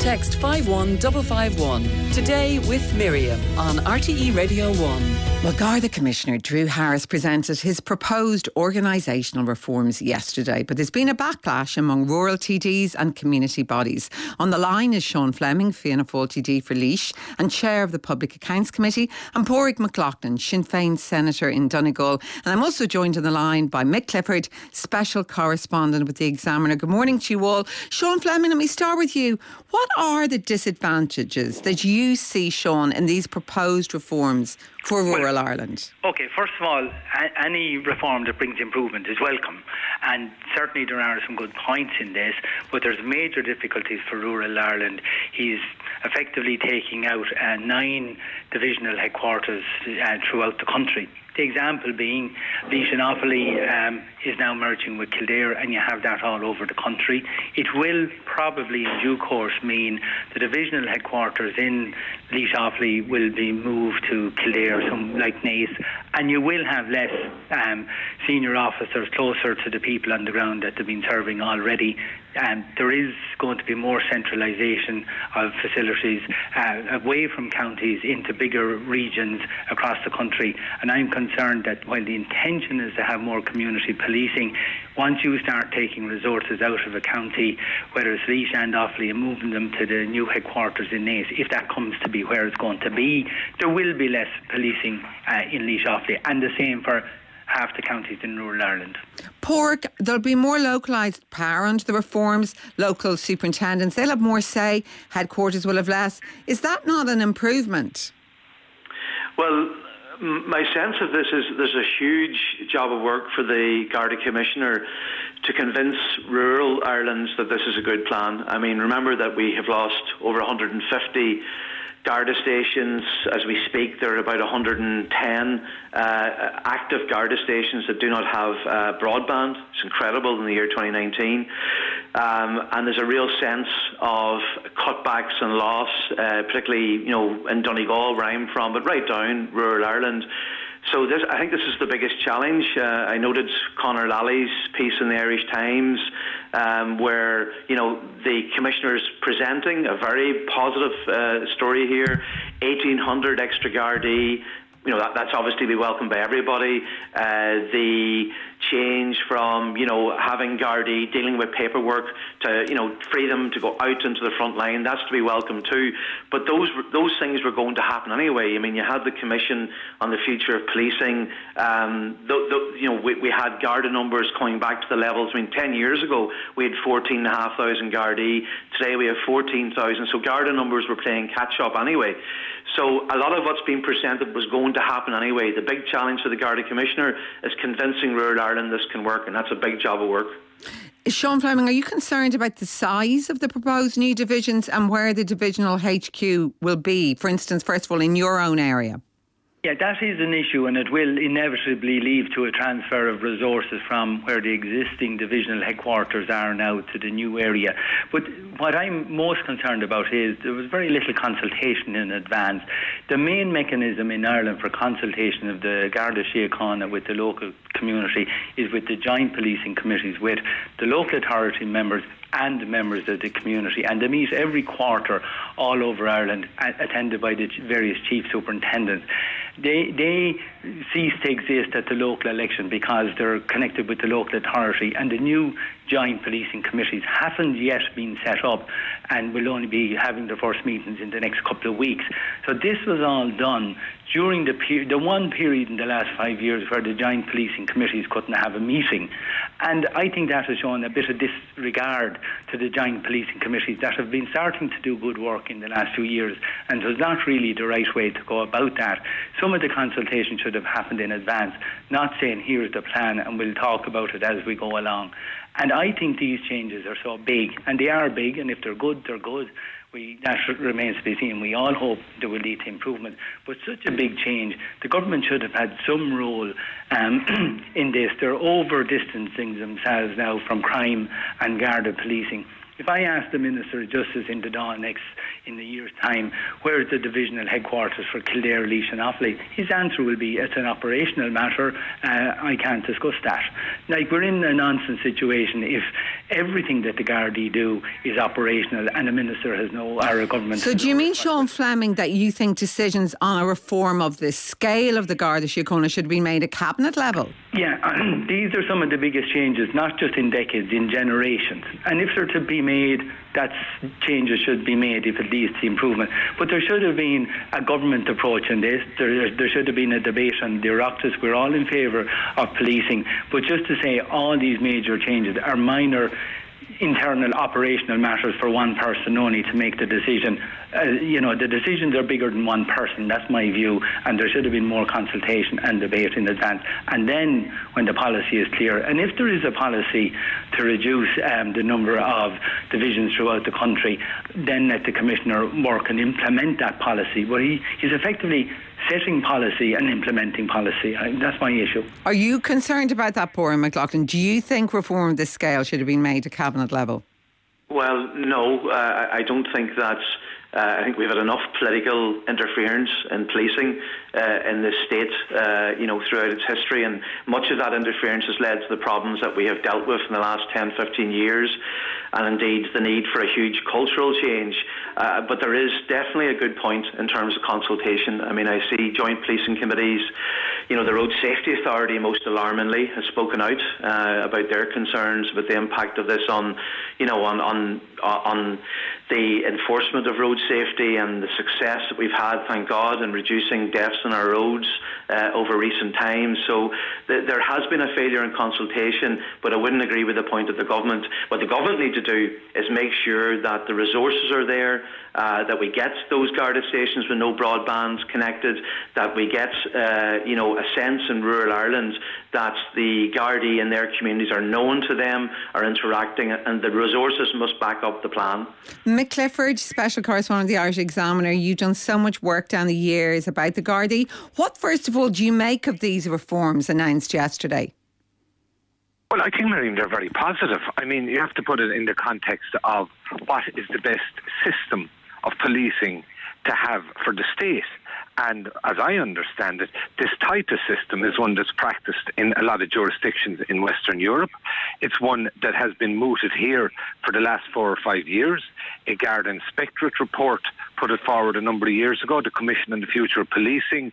Text 51551. Today with Miriam on RTE Radio 1. Well, Garda Commissioner Drew Harris presented his proposed organisational reforms yesterday, but there's been a backlash among rural TDs and community bodies. On the line is Sean Fleming, Fianna Fáil TD for Laois and Chair of the Public Accounts Committee, and Pádraig McLaughlin, Sinn Féin Senator in Donegal. And I'm also joined on the line by Mick Clifford, Special Correspondent with the Examiner. Good morning to you all. Sean Fleming, let me start with you. What are the disadvantages that you see, Sean, in these proposed reforms for rural Ireland? OK, first of all, any reform that brings improvement is welcome. And certainly there are some good points in this, but there's major difficulties for rural Ireland. He's effectively taking out 9 divisional headquarters throughout the country. The example being Laois and Offaly is now merging with Kildare, and you have that all over the country. It will probably in due course mean the divisional headquarters in Laois Offaly will be moved to Kildare, some like Naas, and you will have less senior officers closer to the people on the ground that they've been serving already. There is going to be more centralisation of facilities away from counties into bigger regions across the country, and I'm concerned that while the intention is to have more community policing, once you start taking resources out of a county, whether it's Laois and Offaly, and moving them to the new headquarters in Naas, if that comes to be where it's going to be, there will be less policing in Laois Offaly, and the same for half the counties in rural Ireland. Pádraig, there'll be more localised power under the reforms. Local superintendents, they'll have more say. Headquarters will have less. Is that not an improvement? Well, my sense of this is there's a huge job of work for the Garda Commissioner to convince rural Ireland that this is a good plan. I mean, remember that we have lost over 150 Garda stations. As we speak, there are about 110 active Garda stations that do not have broadband. It's incredible in the year 2019. And there's a real sense of cutbacks and loss, particularly in Donegal, where I'm from, but right down rural Ireland. So I think this is the biggest challenge. I noted Conor Lally's piece in the Irish Times, where the Commissioner is presenting a very positive story here. 1,800 extra Gardaí. That's obviously be welcomed by everybody. The change from having Gardaí dealing with paperwork to free them to go out into the front line, that's to be welcomed too. But those things were going to happen anyway. I mean, you had the Commission on the Future of Policing. We had Garda numbers coming back to the levels. I mean, 10 years ago we had 14,500 Gardaí. Today we have 14,000. So Garda numbers were playing catch up anyway. So a lot of what's been presented was going to happen anyway. The big challenge for the Garda Commissioner is convincing rural Ireland this can work, and that's a big job of work. Sean Fleming, are you concerned about the size of the proposed new divisions and where the divisional HQ will be? For instance, first of all, in your own area? Yeah, that is an issue, and it will inevitably lead to a transfer of resources from where the existing divisional headquarters are now to the new area. But what I'm most concerned about is there was very little consultation in advance. The main mechanism in Ireland for consultation of the Garda Síochána with the local community is with the joint policing committees with the local authority members and members of the community, and they meet every quarter all over Ireland, attended by the various chief superintendents. They cease to exist at the local election because they're connected with the local authority, and the new joint policing committees haven't yet been set up and will only be having their first meetings in the next couple of weeks. So this was all done during the one period in the last 5 years where the joint policing committees couldn't have a meeting. And I think that has shown a bit of disregard to the joint policing committees that have been starting to do good work in the last 2 years, and it was not really the right way to go about that. Some of the consultation should have happened in advance, not saying here's the plan and we'll talk about it as we go along. And I think these changes are so big, and they are big, and if they're good, they're good. That remains to be seen. We all hope they will lead to improvement. But such a big change, the government should have had some role in this. They're over-distancing themselves now from crime and Garda policing. If I ask the Minister of Justice in the Dáil next in a year's time, where is the divisional headquarters for Kildare, Laois and Offaly, his answer will be, it's an operational matter, I can't discuss that. Like, we're in a nonsense situation if everything that the Gardaí do is operational and the Minister has no, or a government... So do you mean, Sean Fleming, that you think decisions on a reform of the scale of the Garda Síochána should be made at cabinet level? Yeah, these are some of the biggest changes, not just in decades, in generations. And if they're to be made, that changes should be made if it leads to improvement. But there should have been a government approach in this. There should have been a debate on the Oireachtas. We're all in favour of policing. But just to say all these major changes are minor internal operational matters for one person only to make the decision. The decisions are bigger than one person, that's my view, and there should have been more consultation and debate in advance. And then when the policy is clear, and if there is a policy to reduce the number of divisions throughout the country, then let the Commissioner work and implement that policy. But he's effectively setting policy and implementing policy. That's my issue. Are you concerned about that, Paul McLaughlin? Do you think reform of this scale should have been made at cabinet level? Well, no, I don't think that's... I think we've had enough political interference in policing in this state, throughout its history, and much of that interference has led to the problems that we have dealt with in the last 10, 15 years, and indeed the need for a huge cultural change. But there is definitely a good point in terms of consultation. I mean, I see joint policing committees. The Road Safety Authority, most alarmingly, has spoken out about their concerns about the impact of this on the enforcement of road safety and the success that we've had, thank God, in reducing deaths on our roads over recent times. So there has been a failure in consultation, but I wouldn't agree with the point of the government. What the government need to do is make sure that the resources are there, that we get those Garda stations with no broadbands connected, that we get a sense in rural Ireland that the Gardaí in their communities are known to them, are interacting, and the resources must back up the plan. Mick Clifford, special correspondent of the Irish Examiner, you've done so much work down the years about the Gardaí. What, first of all, do you make of these reforms announced yesterday? Well, I think, Miriam, they're very positive. I mean, you have to put it in the context of what is the best system of policing to have for the state. And as I understand it, this TITA system is one that's practiced in a lot of jurisdictions in Western Europe. It's one that has been mooted here for the last 4 or 5 years. A Garda Inspectorate report put it forward a number of years ago. The Commission on the Future of Policing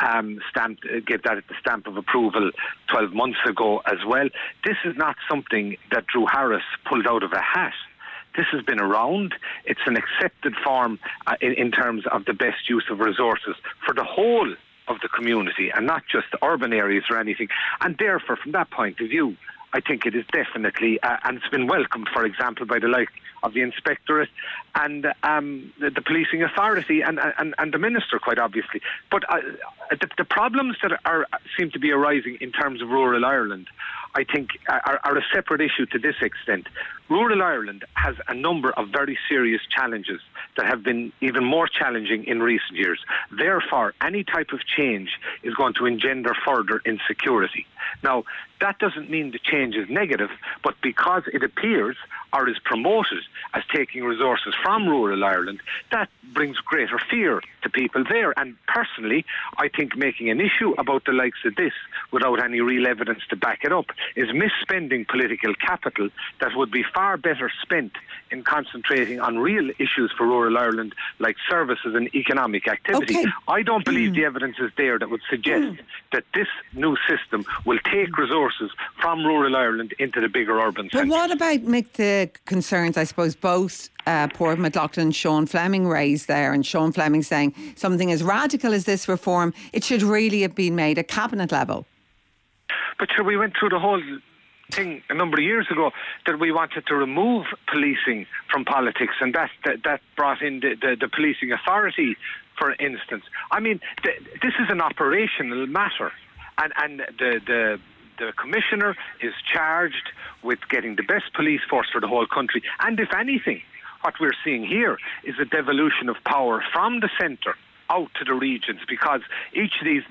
gave that the stamp of approval 12 months ago as well. This is not something that Drew Harris pulled out of a hat. This has been around. It's an accepted form in terms of the best use of resources for the whole of the community and not just the urban areas or anything. And therefore, from that point of view, I think it is definitely, and it's been welcomed, for example, by the like of the Inspectorate and the Policing Authority and the Minister, quite obviously. But the problems that seem to be arising in terms of rural Ireland, I think, are a separate issue to this extent. Rural Ireland has a number of very serious challenges that have been even more challenging in recent years. Therefore, any type of change is going to engender further insecurity. Now, that doesn't mean the change is negative, but because it appears or is promoted as taking resources from rural Ireland, that brings greater fear to people there. And personally, I think making an issue about the likes of this without any real evidence to back it up is misspending political capital that would be far better spent in concentrating on real issues for rural Ireland like services and economic activity. Okay. I don't believe the evidence is there that would suggest that this new system will take resources from rural Ireland into the bigger urban centres. But what about, Mick, the concerns, I suppose, both Paul McLaughlin and Sean Fleming raised there, and Sean Fleming saying something as radical as this reform, it should really have been made at cabinet level? But sure, we went through the whole thing a number of years ago that we wanted to remove policing from politics, and that brought in the policing authority, for instance. I mean, this is an operational matter, and the Commissioner is charged with getting the best police force for the whole country. And if anything, what we're seeing here is a devolution of power from the centre out to the regions, because each of these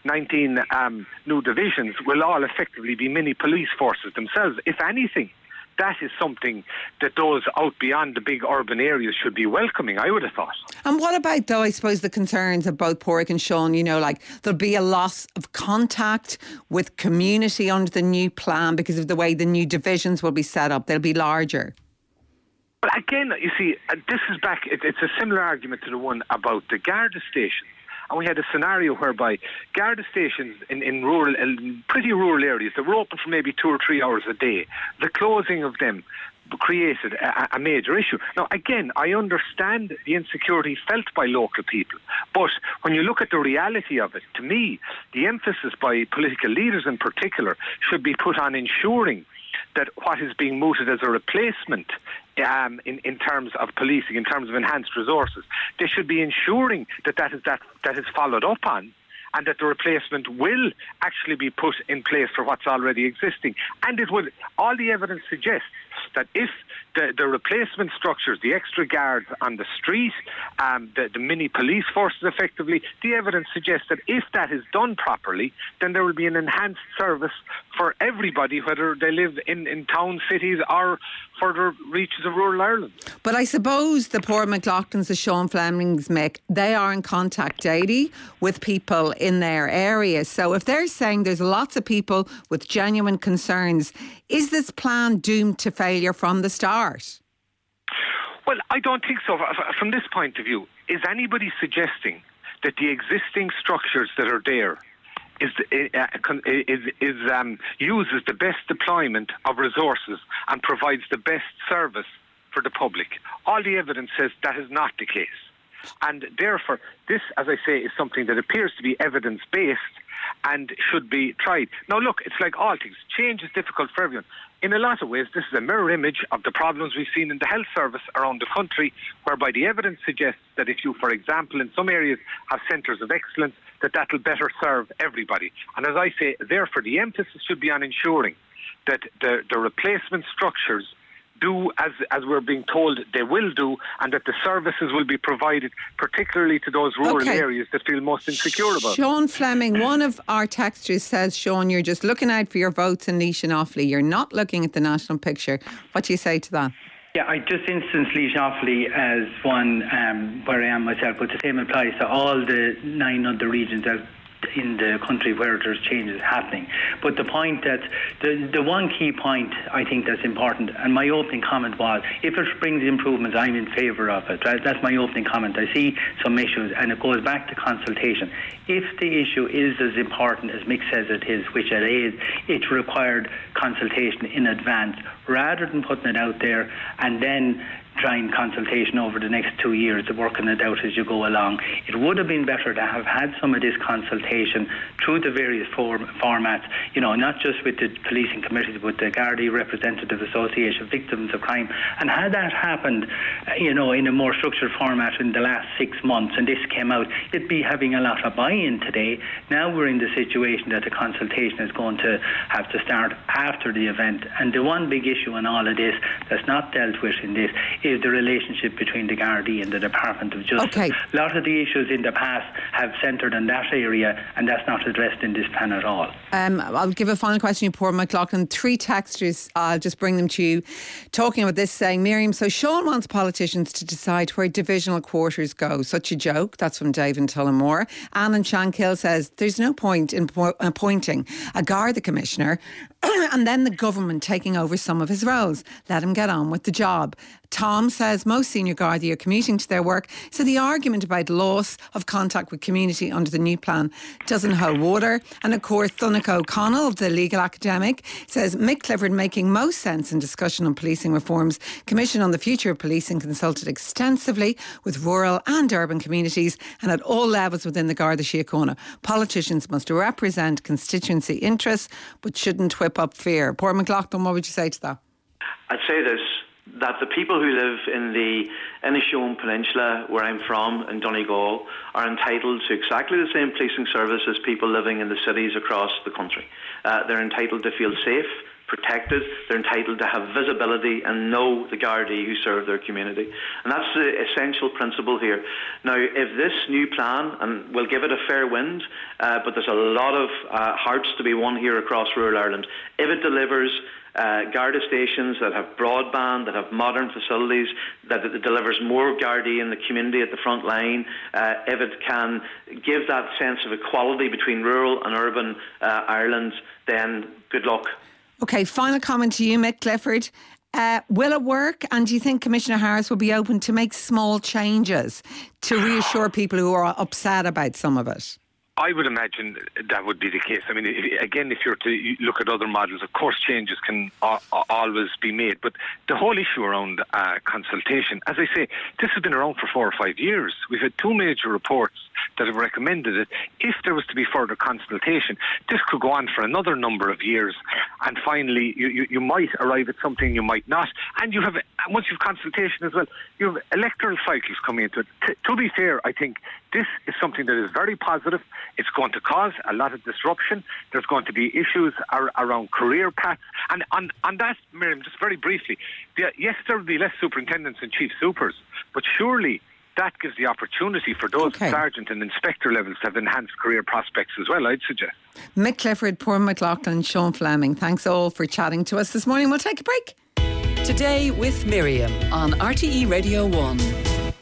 19 new divisions will all effectively be mini police forces themselves. If anything, that is something that those out beyond the big urban areas should be welcoming, I would have thought. And what about, though, I suppose, the concerns of both Pádraig and Sean, like there'll be a loss of contact with community under the new plan because of the way the new divisions will be set up. They'll be larger. Well, again, you see, this is back, it's a similar argument to the one about the Garda stations. And we had a scenario whereby Garda stations in pretty rural areas that were open for maybe 2 or 3 hours a day, the closing of them created a major issue. Now, again, I understand the insecurity felt by local people, but when you look at the reality of it, to me, the emphasis by political leaders in particular should be put on ensuring that what is being mooted as a replacement in terms of policing, in terms of enhanced resources, they should be ensuring that is followed up on, and that the replacement will actually be put in place for what's already existing. And all the evidence suggests that if the replacement structures, the extra guards on the street, the mini police forces effectively, the evidence suggests that if that is done properly, then there will be an enhanced service for everybody, whether they live in town, cities or further reaches of rural Ireland. But I suppose the Pádraig McLaughlins, the Sean Flemings, Mick, they are in contact daily with people in their area. So if they're saying there's lots of people with genuine concerns, is this plan doomed to failure from the start? Well, I don't think so. From this point of view, is anybody suggesting that the existing structures that are there uses the best deployment of resources and provides the best service for the public? All the evidence says that is not the case. And therefore, this, as I say, is something that appears to be evidence-based and should be tried. Now, look, it's like all things. Change is difficult for everyone. In a lot of ways, this is a mirror image of the problems we've seen in the health service around the country, whereby the evidence suggests that if you, for example, in some areas have centres of excellence, that will better serve everybody. And as I say, therefore, the emphasis should be on ensuring that the replacement structures do as we're being told they will do, and that the services will be provided particularly to those rural areas that feel most insecure about. Sean Fleming, one of our texters says, Sean, you're just looking out for your votes in Laois and Offaly. You're not looking at the national picture. What do you say to that? Yeah, I just instance Laois Offaly as one where I am myself, but the same applies to all the 9 other regions in the country where there's changes happening. But the point that the one key point I think that's important, and my opening comment was, if it brings improvements, I'm in favour of it. Right? That's my opening comment. I see some issues, and it goes back to consultation. If the issue is as important as Mick says it is, which it is, it required consultation in advance rather than putting it out there and then trying consultation over the next 2 years, working it out as you go along. It would have been better to have had some of this consultation through the various formats, not just with the policing committees, but the Gardaí Representative Association, Victims of Crime. And had that happened, in a more structured format in the last 6 months, and this came out, it'd be having a lot of buy-in today. Now we're in the situation that the consultation is going to have to start after the event. And the one big issue in all of this that's not dealt with in this is the relationship between the Gardaí and the Department of Justice. Okay. A lot of the issues in the past have centred in that area, and that's not addressed in this plan at all. I'll give a final question to Pádraig McLaughlin. 3 texters, I'll just bring them to you, talking about this, saying, Miriam, so Sean wants politicians to decide where divisional quarters go. Such a joke. That's from Dave and Tullamore. Anne in Shankill says, there's no point in appointing a Garda Commissioner and then the government taking over some of his roles. Let him get on with the job. Tom says most senior Gardaí are commuting to their work, so the argument about loss of contact with community under the new plan doesn't hold water. And of course, Donncha O'Connell of the Legal Academic says Mick Clifford making most sense in discussion on policing reforms. Commission on the Future of Policing consulted extensively with rural and urban communities and at all levels within the Garda Síochána. Politicians must represent constituency interests but shouldn't whip up fear. Pádraig McLaughlin, what would you say to that? I'd say this, that the people who live in the Inishowen Peninsula, where I'm from, in Donegal, are entitled to exactly the same policing service as people living in the cities across the country. They're entitled to feel safe, protected. They're entitled to have visibility and know the Gardaí who serve their community. And that's the essential principle here. Now, if this new plan, and we'll give it a fair wind, but there's a lot of hearts to be won here across rural Ireland, if it delivers Garda stations, that have broadband, that have modern facilities, that it delivers more Gardaí in the community at the front line. If it can give that sense of equality between rural and urban Ireland, then good luck. OK, final comment to you, Mick Clifford. Will it work? And do you think Commissioner Harris will be open to make small changes to reassure people who are upset about some of it? I would imagine that would be the case. I mean, if you're to look at other models, of course changes can always be made. But the whole issue around consultation, as I say, this has been around for 4 or 5 years. We've had 2 major reports that have recommended it. If there was to be further consultation, this could go on for another number of years. And finally, you might arrive at something, you might not. And you have, once you've consultation as well, you have electoral cycles coming into it. To be fair, I think this is something that is very positive. It's going to cause a lot of disruption. There's going to be issues around career paths. And on that, Miriam, just very briefly, yes, there will be less superintendents and chief supers, but surely that gives the opportunity for those sergeant and inspector levels to have enhanced career prospects as well, I'd suggest. Mick Clifford, Paul McLaughlin, Sean Fleming, thanks all for chatting to us this morning. We'll take a break. Today with Miriam on RTE Radio 1.